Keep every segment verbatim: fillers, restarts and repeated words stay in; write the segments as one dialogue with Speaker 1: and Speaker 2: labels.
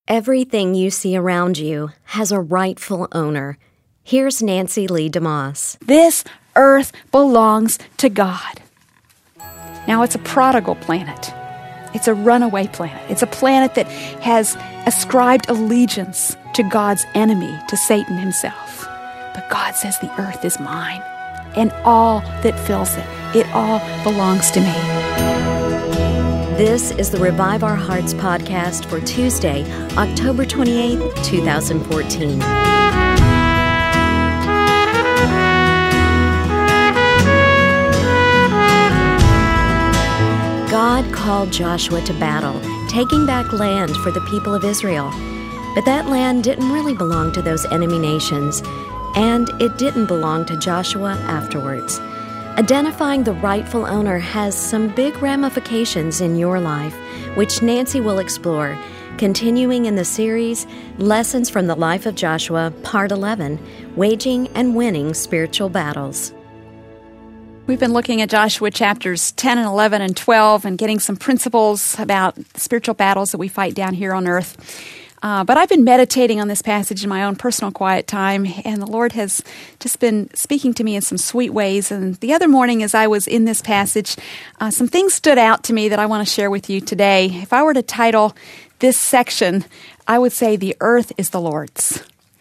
Speaker 1: Everything you see around you has a rightful owner. Here's Nancy Lee DeMoss.
Speaker 2: This earth belongs to God. Now, it's a prodigal planet. It's a runaway planet. It's a planet that has ascribed allegiance to God's enemy, to Satan himself. But God says the earth is mine, and all that fills it. It all belongs to me.
Speaker 1: This is the Revive Our Hearts podcast for Tuesday, October twenty-eighth, twenty fourteen. God called Joshua to battle, taking back land for the people of Israel. But that land didn't really belong to those enemy nations, and it didn't belong to Joshua afterwards. Identifying the rightful owner has some big ramifications in your life, which Nancy will explore, continuing in the series Lessons from the Life of Joshua, Part eleven, Waging and Winning Spiritual Battles.
Speaker 2: We've been looking at Joshua chapters ten and eleven and twelve and getting some principles about spiritual battles that we fight down here on earth. Uh, but I've been meditating on this passage in my own personal quiet time, and the Lord has just been speaking to me in some sweet ways. And the other morning as I was in this passage, uh, some things stood out to me that I want to share with you today. If I were to title this section, I would say, "The earth is the Lord's,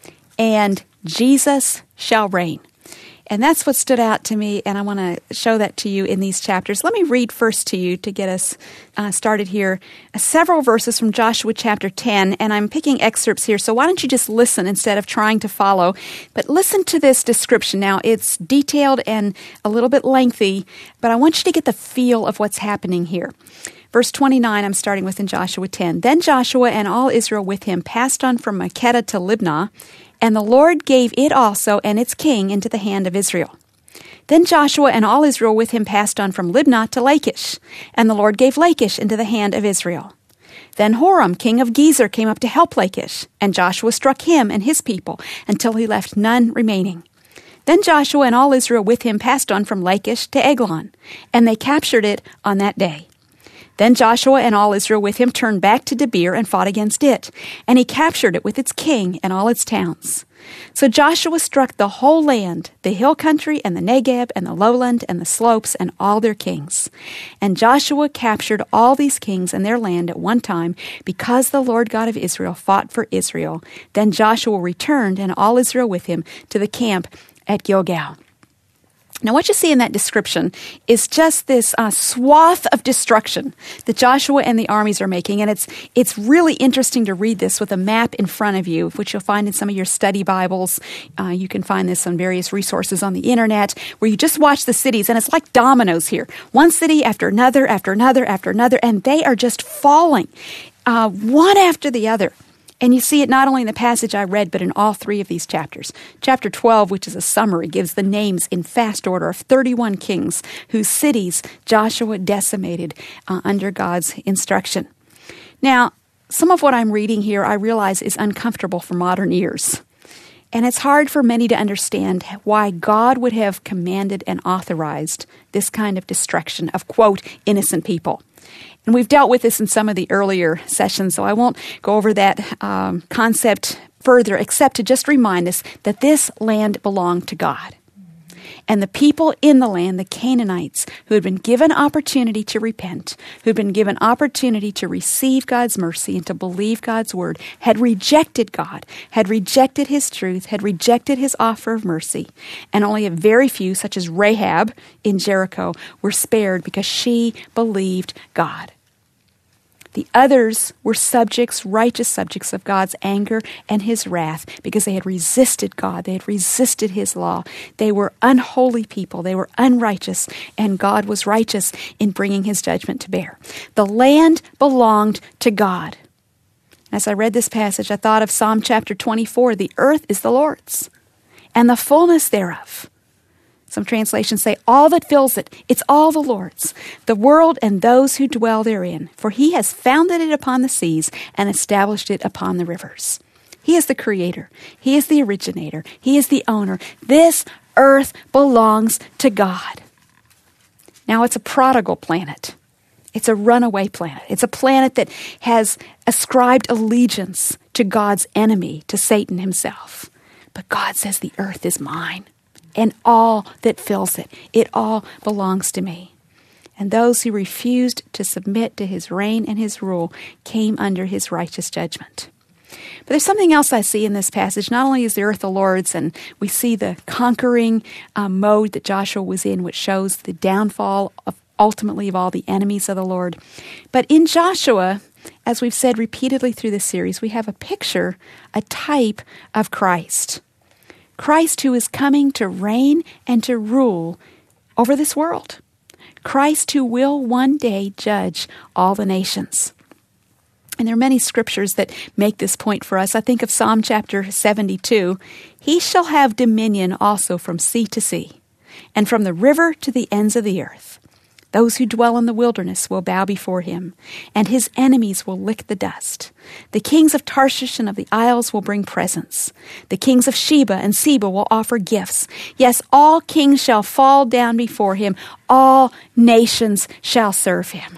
Speaker 2: and Jesus shall reign." And that's what stood out to me, and I want to show that to you in these chapters. Let me read first to you to get us uh, started here. Uh, several verses from Joshua chapter ten, and I'm picking excerpts here, so why don't you just listen instead of trying to follow. But listen to this description. Now, it's detailed and a little bit lengthy, but I want you to get the feel of what's happening here. Verse twenty-nine, I'm starting with in Joshua ten. Then Joshua and all Israel with him passed on from Makkedah to Libnah, and the Lord gave it also and its king into the hand of Israel. Then Joshua and all Israel with him passed on from Libnah to Lachish, and the Lord gave Lachish into the hand of Israel. Then Horam, king of Gezer, came up to help Lachish, and Joshua struck him and his people until he left none remaining. Then Joshua and all Israel with him passed on from Lachish to Eglon, and they captured it on that day. Then Joshua and all Israel with him turned back to Debir and fought against it, and he captured it with its king and all its towns. So Joshua struck the whole land, the hill country and the Negeb and the lowland and the slopes and all their kings. And Joshua captured all these kings and their land at one time, because the Lord God of Israel fought for Israel. Then Joshua returned and all Israel with him to the camp at Gilgal. Now, what you see in that description is just this uh, swath of destruction that Joshua and the armies are making, and it's it's really interesting to read this with a map in front of you, which you'll find in some of your study Bibles. Uh, you can find this on various resources on the internet, where you just watch the cities, and it's like dominoes here. One city after another, after another, after another, and they are just falling, uh, one after the other. And you see it not only in the passage I read, but in all three of these chapters. Chapter twelve, which is a summary, gives the names in fast order of thirty-one kings whose cities Joshua decimated uh, under God's instruction. Now, some of what I'm reading here, I realize, is uncomfortable for modern ears. And it's hard for many to understand why God would have commanded and authorized this kind of destruction of, quote, innocent people. And we've dealt with this in some of the earlier sessions, so I won't go over that um, concept further, except to just remind us that this land belonged to God. And the people in the land, the Canaanites, who had been given opportunity to repent, who had been given opportunity to receive God's mercy and to believe God's word, had rejected God, had rejected his truth, had rejected his offer of mercy. And only a very few, such as Rahab in Jericho, were spared because she believed God. The others were subjects, righteous subjects of God's anger and his wrath, because they had resisted God. They had resisted his law. They were unholy people. They were unrighteous, and God was righteous in bringing his judgment to bear. The land belonged to God. As I read this passage, I thought of Psalm chapter twenty-four, "The earth is the Lord's, and the fullness thereof." Some translations say, all that fills it, it's all the Lord's, the world and those who dwell therein. For he has founded it upon the seas and established it upon the rivers. He is the creator. He is the originator. He is the owner. This earth belongs to God. Now, it's a prodigal planet. It's a runaway planet. It's a planet that has ascribed allegiance to God's enemy, to Satan himself. But God says the earth is mine and all that fills it. It all belongs to me. And those who refused to submit to his reign and his rule came under his righteous judgment. But there's something else I see in this passage. Not only is the earth the Lord's, and we see the conquering uh, mode that Joshua was in, which shows the downfall of ultimately of all the enemies of the Lord. But in Joshua, as we've said repeatedly through this series, we have a picture, a type of Christ. Christ who is coming to reign and to rule over this world. Christ who will one day judge all the nations. And there are many scriptures that make this point for us. I think of Psalm chapter seventy-two. He shall have dominion also from sea to sea, and from the river to the ends of the earth. Those who dwell in the wilderness will bow before him, and his enemies will lick the dust. The kings of Tarshish and of the isles will bring presents. The kings of Sheba and Seba will offer gifts. Yes, all kings shall fall down before him. All nations shall serve him.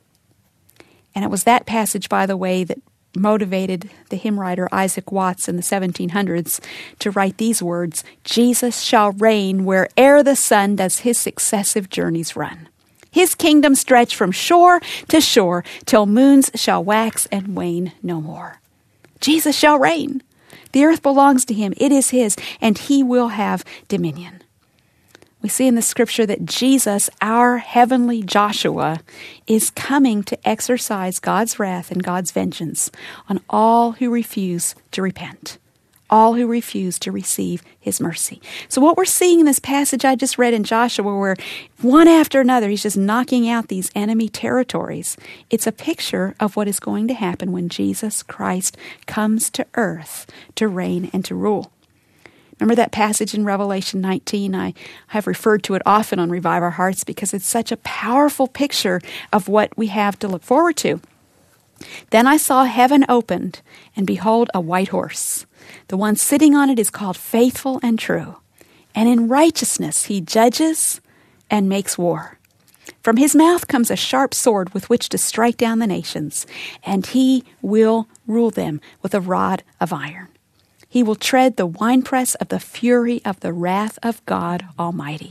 Speaker 2: And it was that passage, by the way, that motivated the hymn writer Isaac Watts in the seventeen hundreds to write these words, Jesus shall reign where'er the sun does his successive journeys run. His kingdom stretch from shore to shore till moons shall wax and wane no more. Jesus shall reign. The earth belongs to him. It is his, and he will have dominion. We see in the scripture that Jesus, our heavenly Joshua, is coming to exercise God's wrath and God's vengeance on all who refuse to repent, all who refuse to receive his mercy. So what we're seeing in this passage I just read in Joshua, where one after another he's just knocking out these enemy territories, it's a picture of what is going to happen when Jesus Christ comes to earth to reign and to rule. Remember that passage in Revelation nineteen? I have referred to it often on Revive Our Hearts because it's such a powerful picture of what we have to look forward to. Then I saw heaven opened, and behold, a white horse. The one sitting on it is called Faithful and True, and in righteousness he judges and makes war. From his mouth comes a sharp sword with which to strike down the nations, and he will rule them with a rod of iron. He will tread the winepress of the fury of the wrath of God Almighty.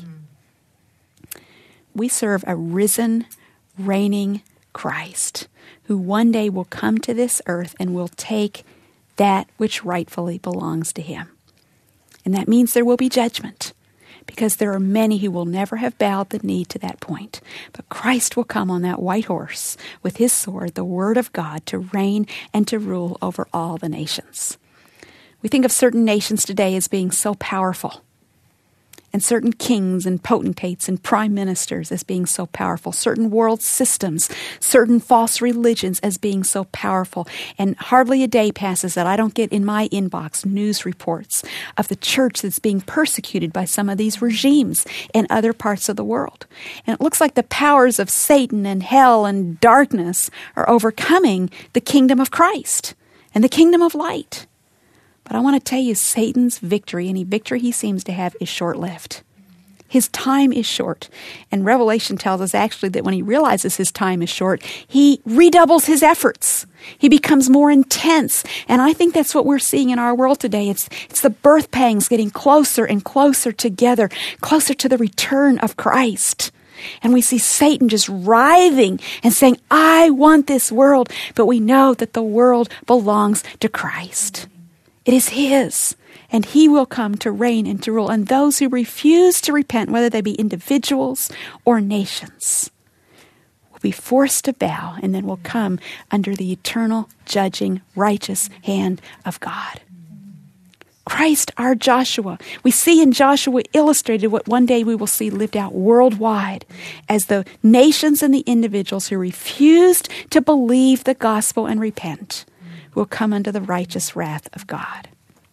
Speaker 2: We serve a risen, reigning Christ, who one day will come to this earth and will take that which rightfully belongs to him. And that means there will be judgment, because there are many who will never have bowed the knee to that point. But Christ will come on that white horse with his sword, the word of God, to reign and to rule over all the nations. We think of certain nations today as being so powerful, and certain kings and potentates and prime ministers as being so powerful, certain world systems, certain false religions as being so powerful. And hardly a day passes that I don't get in my inbox news reports of the church that's being persecuted by some of these regimes in other parts of the world. And it looks like the powers of Satan and hell and darkness are overcoming the kingdom of Christ and the kingdom of light. But I want to tell you, Satan's victory, any victory he seems to have, is short-lived. His time is short. And Revelation tells us actually that when he realizes his time is short, he redoubles his efforts. He becomes more intense. And I think that's what we're seeing in our world today. It's, it's the birth pangs getting closer and closer together, closer to the return of Christ. And we see Satan just writhing and saying, I want this world. But we know that the world belongs to Christ. It is his, and he will come to reign and to rule. And those who refuse to repent, whether they be individuals or nations, will be forced to bow and then will come under the eternal, judging, righteous hand of God. Christ, our Joshua. We see in Joshua illustrated what one day we will see lived out worldwide as the nations and the individuals who refused to believe the gospel and repent will come under the righteous wrath of God.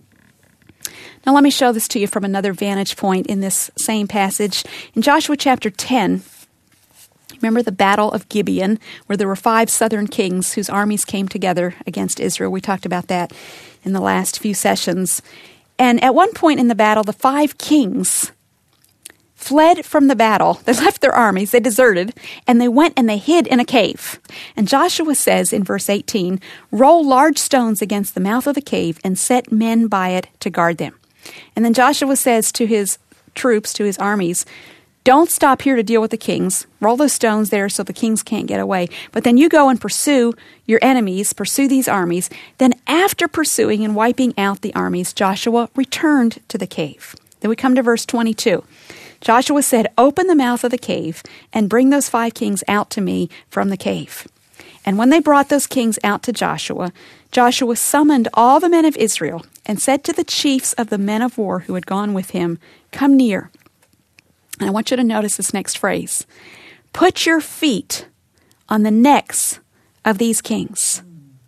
Speaker 2: Now let me show this to you from another vantage point in this same passage. In Joshua chapter ten, remember the Battle of Gibeon, where there were five southern kings whose armies came together against Israel. We talked about that in the last few sessions. And at one point in the battle, the five kings fled from the battle. They left their armies, they deserted, and they went and they hid in a cave. And Joshua says in verse eighteen, roll large stones against the mouth of the cave and set men by it to guard them. And then Joshua says to his troops, to his armies, don't stop here to deal with the kings. Roll those stones there so the kings can't get away. But then you go and pursue your enemies, pursue these armies. Then after pursuing and wiping out the armies, Joshua returned to the cave. Then we come to verse twenty-two. Joshua said, open the mouth of the cave and bring those five kings out to me from the cave. And when they brought those kings out to Joshua, Joshua summoned all the men of Israel and said to the chiefs of the men of war who had gone with him, come near. And I want you to notice this next phrase. Put your feet on the necks of these kings.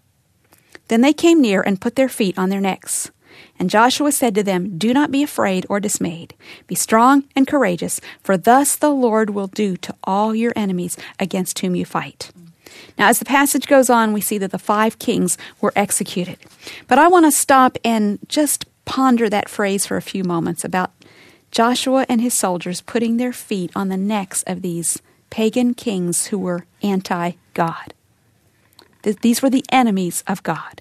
Speaker 2: Then they came near and put their feet on their necks. And Joshua said to them, do not be afraid or dismayed. Be strong and courageous, for thus the Lord will do to all your enemies against whom you fight. Now, as the passage goes on, we see that the five kings were executed. But I want to stop and just ponder that phrase for a few moments about Joshua and his soldiers putting their feet on the necks of these pagan kings who were anti-God. These were the enemies of God.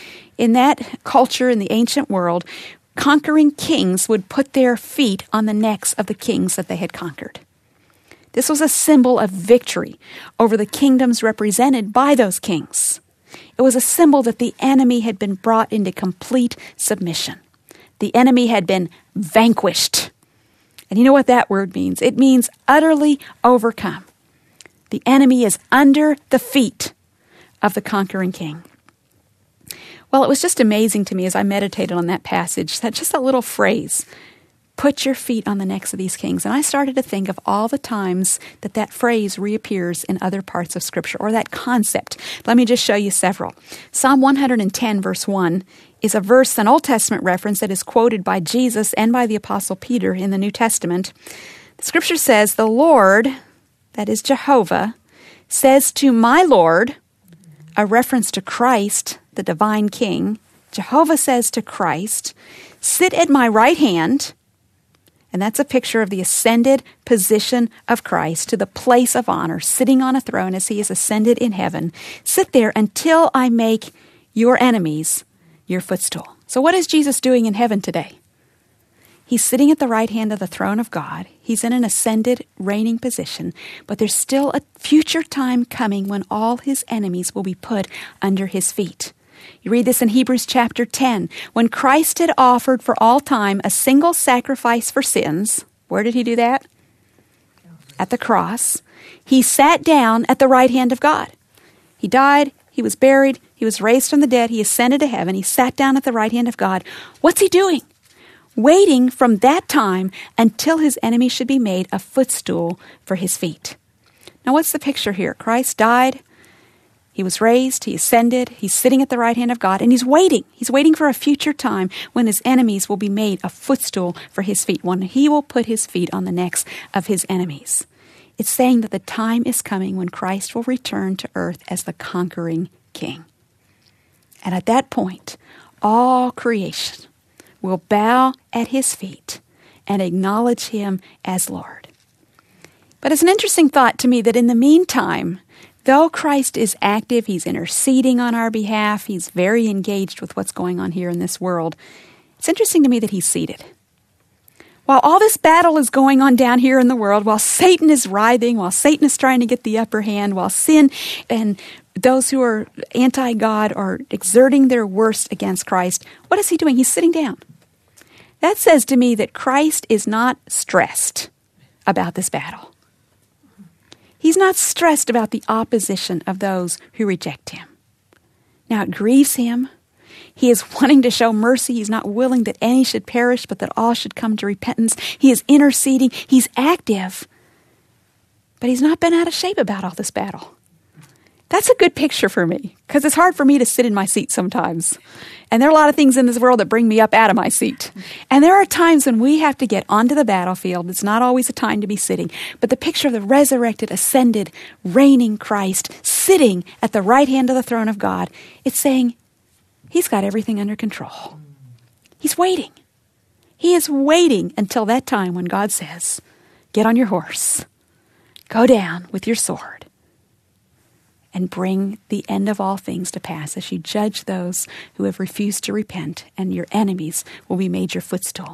Speaker 2: In that culture, in the ancient world, conquering kings would put their feet on the necks of the kings that they had conquered. This was a symbol of victory over the kingdoms represented by those kings. It was a symbol that the enemy had been brought into complete submission. The enemy had been vanquished. And you know what that word means? It means utterly overcome. The enemy is under the feet of the conquering king. Well, it was just amazing to me as I meditated on that passage, that just a little phrase, put your feet on the necks of these kings. And I started to think of all the times that that phrase reappears in other parts of Scripture, or that concept. Let me just show you several. Psalm one hundred ten, verse one, is a verse, an Old Testament reference that is quoted by Jesus and by the Apostle Peter in the New Testament. The Scripture says, the Lord, that is Jehovah, says to my Lord, a reference to Christ, the divine King. Jehovah says to Christ, sit at my right hand, and that's a picture of the ascended position of Christ to the place of honor, sitting on a throne as he is ascended in heaven. Sit there until I make your enemies your footstool. So what is Jesus doing in heaven today? He's sitting at the right hand of the throne of God. He's in an ascended, reigning position, but there's still a future time coming when all his enemies will be put under his feet. You read this in Hebrews chapter ten. When Christ had offered for all time a single sacrifice for sins, where did he do that? At the cross. He sat down at the right hand of God. He died, he was buried, he was raised from the dead, he ascended to heaven, he sat down at the right hand of God. What's he doing? Waiting from that time until his enemy should be made a footstool for his feet. Now what's the picture here? Christ died, he was raised, he ascended, he's sitting at the right hand of God, and he's waiting. He's waiting for a future time when his enemies will be made a footstool for his feet, when he will put his feet on the necks of his enemies. It's saying that the time is coming when Christ will return to earth as the conquering king. And at that point, all creation will bow at his feet and acknowledge him as Lord. But it's an interesting thought to me that in the meantime, though Christ is active, he's interceding on our behalf, he's very engaged with what's going on here in this world, it's interesting to me that he's seated. While all this battle is going on down here in the world, while Satan is writhing, while Satan is trying to get the upper hand, while sin and those who are anti-God are exerting their worst against Christ, what is he doing? He's sitting down. That says to me that Christ is not stressed about this battle. He's not stressed about the opposition of those who reject him. Now, it grieves him. He is wanting to show mercy. He's not willing that any should perish, but that all should come to repentance. He is interceding. He's active. But he's not been out of shape about all this battle. That's a good picture for me, because it's hard for me to sit in my seat sometimes. And there are a lot of things in this world that bring me up out of my seat. And there are times when we have to get onto the battlefield. It's not always a time to be sitting. But the picture of the resurrected, ascended, reigning Christ, sitting at the right hand of the throne of God, it's saying he's got everything under control. He's waiting. He is waiting until that time when God says, get on your horse, go down with your sword, and bring the end of all things to pass as you judge those who have refused to repent, and your enemies will be made your footstool.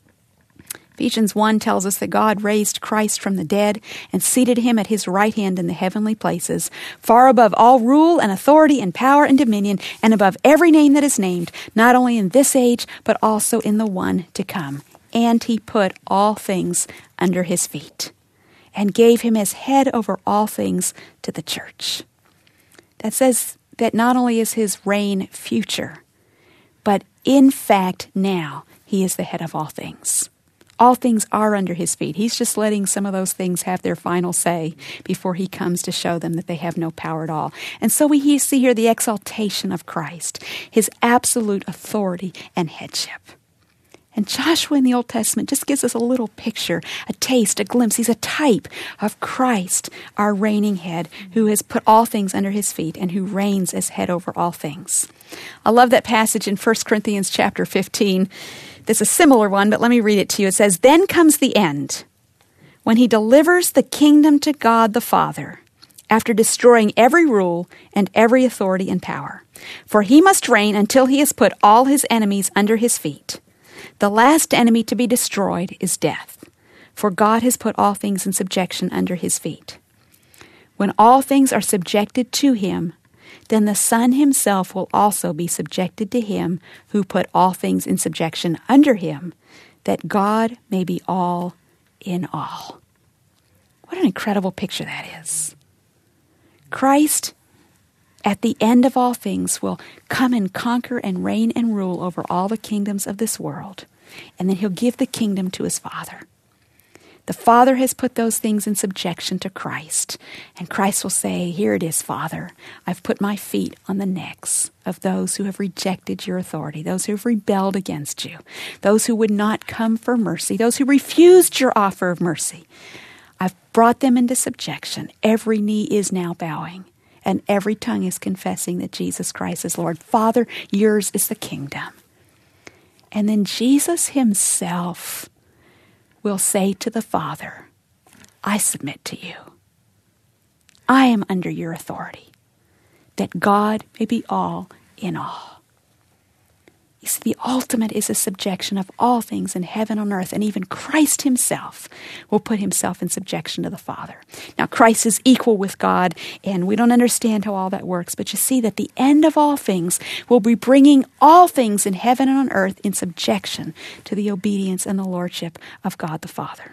Speaker 2: Ephesians one tells us that God raised Christ from the dead and seated him at his right hand in the heavenly places, far above all rule and authority and power and dominion, and above every name that is named, not only in this age, but also in the one to come. And he put all things under his feet, and gave him as head over all things to the church. That says that not only is his reign future, but in fact now he is the head of all things. All things are under his feet. He's just letting some of those things have their final say before he comes to show them that they have no power at all. And so we see here the exaltation of Christ, his absolute authority and headship. And Joshua in the Old Testament just gives us a little picture, a taste, a glimpse. He's a type of Christ, our reigning head, who has put all things under his feet and who reigns as head over all things. I love that passage in First Corinthians chapter fifteen. There's a similar one, but let me read it to you. It says, "Then comes the end, when he delivers the kingdom to God the Father, after destroying every rule and every authority and power. For he must reign until he has put all his enemies under his feet. The last enemy to be destroyed is death, for God has put all things in subjection under his feet. When all things are subjected to him, then the Son himself will also be subjected to him who put all things in subjection under him, that God may be all in all." What an incredible picture that is. Christ, at the end of all things, will come and conquer and reign and rule over all the kingdoms of this world, and then he'll give the kingdom to his Father. The Father has put those things in subjection to Christ. And Christ will say, "Here it is, Father. I've put my feet on the necks of those who have rejected your authority, those who have rebelled against you, those who would not come for mercy, those who refused your offer of mercy. I've brought them into subjection. Every knee is now bowing, and every tongue is confessing that Jesus Christ is Lord. Father, yours is the kingdom." And then Jesus himself will say to the Father, "I submit to you. I am under your authority, that God may be all in all." You see, the ultimate is a subjection of all things in heaven and earth, and even Christ himself will put himself in subjection to the Father. Now, Christ is equal with God, and we don't understand how all that works, but you see that the end of all things will be bringing all things in heaven and on earth in subjection to the obedience and the lordship of God the Father.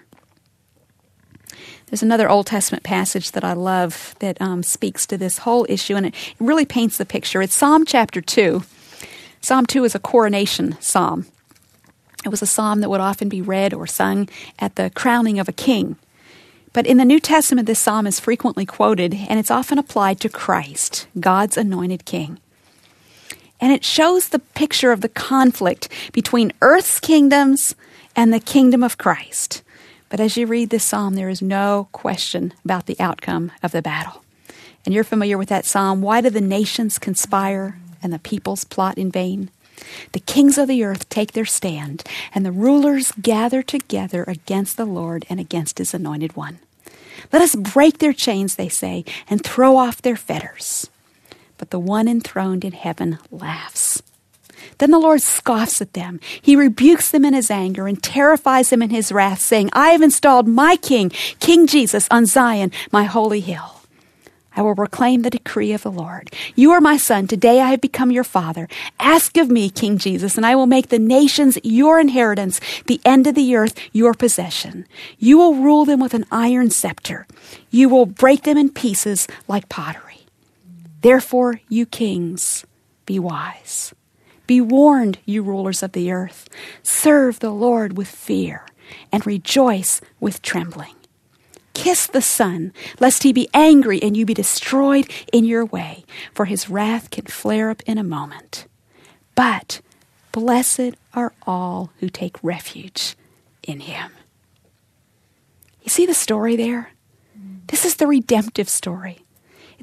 Speaker 2: There's another Old Testament passage that I love that um, speaks to this whole issue, and it really paints the picture. It's Psalm chapter two. Psalm two is a coronation psalm. It was a psalm that would often be read or sung at the crowning of a king. But in the New Testament, this psalm is frequently quoted, and it's often applied to Christ, God's anointed king. And it shows the picture of the conflict between earth's kingdoms and the kingdom of Christ. But as you read this psalm, there is no question about the outcome of the battle. And you're familiar with that psalm. "Why do the nations conspire and the peoples plot in vain? The kings of the earth take their stand, and the rulers gather together against the Lord and against his anointed one. Let us break their chains," they say, "and throw off their fetters." But the one enthroned in heaven laughs. Then the Lord scoffs at them. He rebukes them in his anger and terrifies them in his wrath, saying, "I have installed my king, King Jesus, on Zion, my holy hill. I will proclaim the decree of the Lord. You are my son. Today I have become your father. Ask of me, King Jesus, and I will make the nations your inheritance, the end of the earth your possession. You will rule them with an iron scepter. You will break them in pieces like pottery. Therefore, you kings, be wise. Be warned, you rulers of the earth. Serve the Lord with fear and rejoice with trembling. Kiss the Son, lest he be angry and you be destroyed in your way, for his wrath can flare up in a moment. But blessed are all who take refuge in him." You see the story there? This is the redemptive story.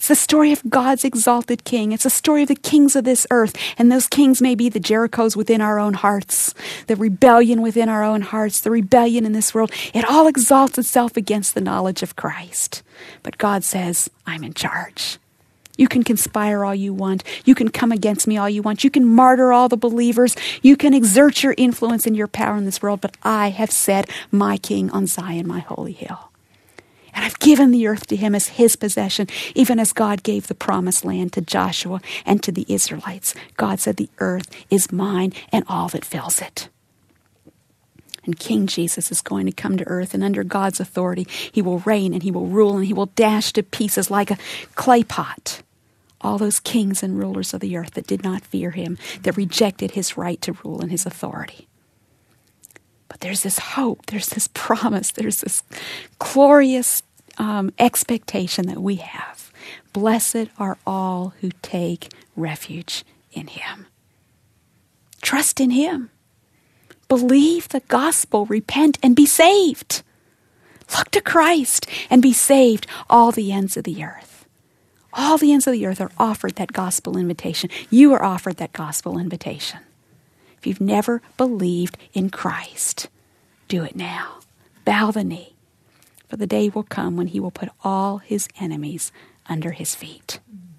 Speaker 2: It's the story of God's exalted king. It's the story of the kings of this earth. And those kings may be the Jerichos within our own hearts, the rebellion within our own hearts, the rebellion in this world. It all exalts itself against the knowledge of Christ. But God says, I'm in charge. You can conspire all you want. You can come against me all you want. You can martyr all the believers. You can exert your influence and your power in this world. But I have set my king on Zion, my holy hill. And I've given the earth to him as his possession, even as God gave the promised land to Joshua and to the Israelites. God said, the earth is mine and all that fills it. And King Jesus is going to come to earth, and under God's authority, he will reign and he will rule and he will dash to pieces like a clay pot all those kings and rulers of the earth that did not fear him, that rejected his right to rule and his authority. But there's this hope, there's this promise, there's this glorious um, expectation that we have. Blessed are all who take refuge in him. Trust in him. Believe the gospel, repent, and be saved. Look to Christ and be saved, all the ends of the earth. All the ends of the earth are offered that gospel invitation. You are offered that gospel invitation. If you've never believed in Christ, do it now. Bow the knee. For the day will come when he will put all his enemies under his feet.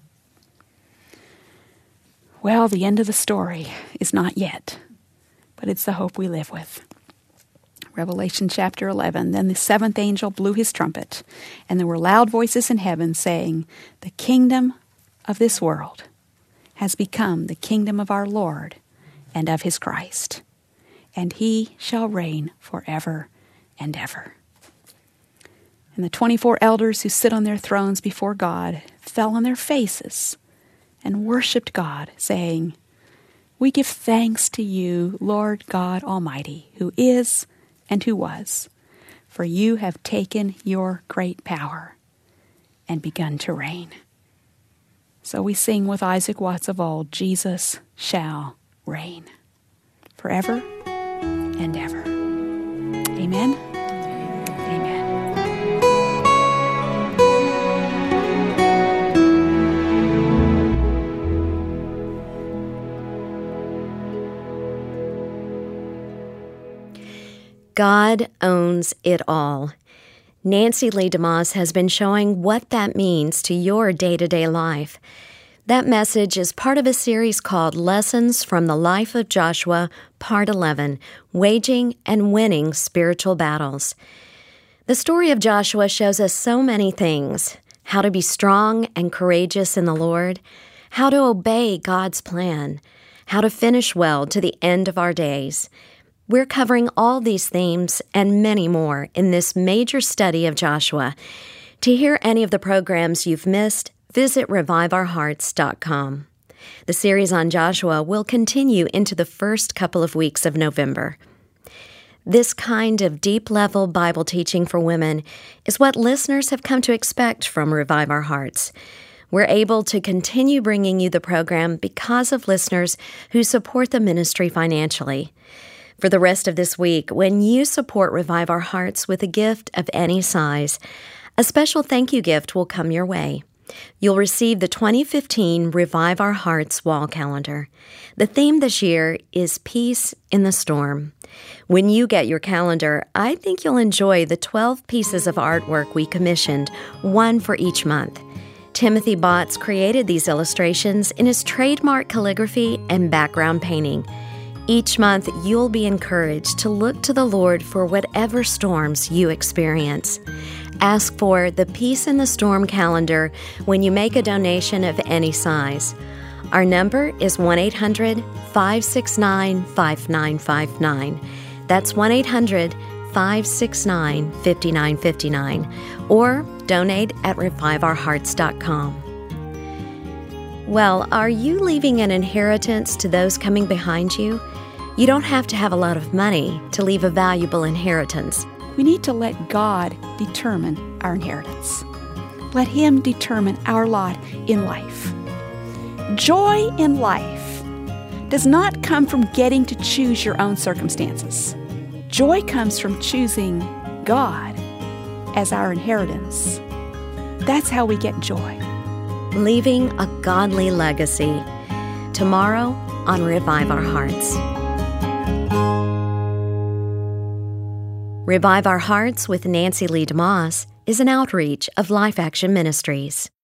Speaker 2: Well, the end of the story is not yet, but it's the hope we live with. Revelation chapter eleven, then the seventh angel blew his trumpet, and there were loud voices in heaven saying, the kingdom of this world has become the kingdom of our Lord and of his Christ, and he shall reign forever and ever. And the twenty-four elders who sit on their thrones before God fell on their faces and worshipped God, saying, we give thanks to you, Lord God Almighty, who is and who was, for you have taken your great power and begun to reign. So we sing with Isaac Watts of old, Jesus shall reign forever and ever. Amen. Amen.
Speaker 1: God owns it all. Nancy Lee DeMoss has been showing what that means to your day-to-day life. That message is part of a series called Lessons from the Life of Joshua, Part eleven, Waging and Winning Spiritual Battles. The story of Joshua shows us so many things: how to be strong and courageous in the Lord, how to obey God's plan, how to finish well to the end of our days. We're covering all these themes and many more in this major study of Joshua. To hear any of the programs you've missed, visit revive our hearts dot com. The series on Joshua will continue into the first couple of weeks of November. This kind of deep-level Bible teaching for women is what listeners have come to expect from Revive Our Hearts. We're able to continue bringing you the program because of listeners who support the ministry financially. For the rest of this week, when you support Revive Our Hearts with a gift of any size, a special thank you gift will come your way. You'll receive the twenty fifteen Revive Our Hearts wall calendar. The theme this year is Peace in the Storm. When you get your calendar, I think you'll enjoy the twelve pieces of artwork we commissioned, one for each month. Timothy Botts created these illustrations in his trademark calligraphy and background painting. Each month, you'll be encouraged to look to the Lord for whatever storms you experience. Ask for the Peace in the Storm calendar when you make a donation of any size. Our number is one eight hundred five six nine five nine five nine. That's one eight hundred five six nine five nine five nine. Or donate at revive our hearts dot com. Well, are you leaving an inheritance to those coming behind you? You don't have to have a lot of money to leave a valuable inheritance.
Speaker 2: We need to let God determine our inheritance. Let him determine our lot in life. Joy in life does not come from getting to choose your own circumstances. Joy comes from choosing God as our inheritance. That's how we get joy.
Speaker 1: leaving a godly legacy. Tomorrow on Revive Our Hearts. Revive Our Hearts with Nancy Lee DeMoss is an outreach of Life Action Ministries.